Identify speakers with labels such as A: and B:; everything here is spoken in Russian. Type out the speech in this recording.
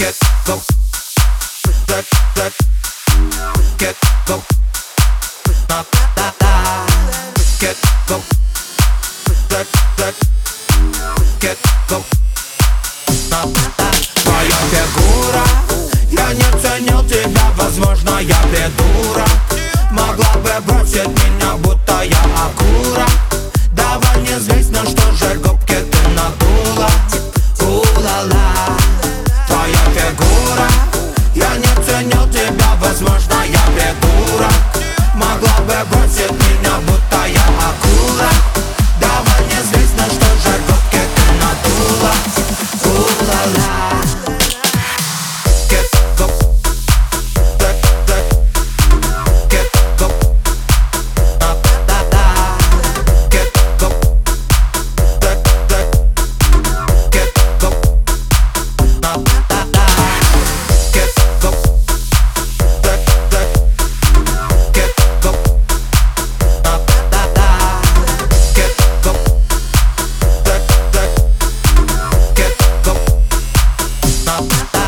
A: Get go, get get go, na da da. Get go, get go, на да. Твоя фигура, я не ценил тебя, возможно, я придурок. Могла бы бросить меня, будто я акура. Давай не злись, на что же губки ты надула. У-ла-ла. Твоя фигура, я не ценил тебя, возможно, я придурок. Могла бы бросить меня, будто я акула. Давай не злись, на что же губки ты надула. У-ла-ла. Get go, get go, на да да. Get go, get go, на да да. Get go, get go, на да да. Get go, get go, на да да.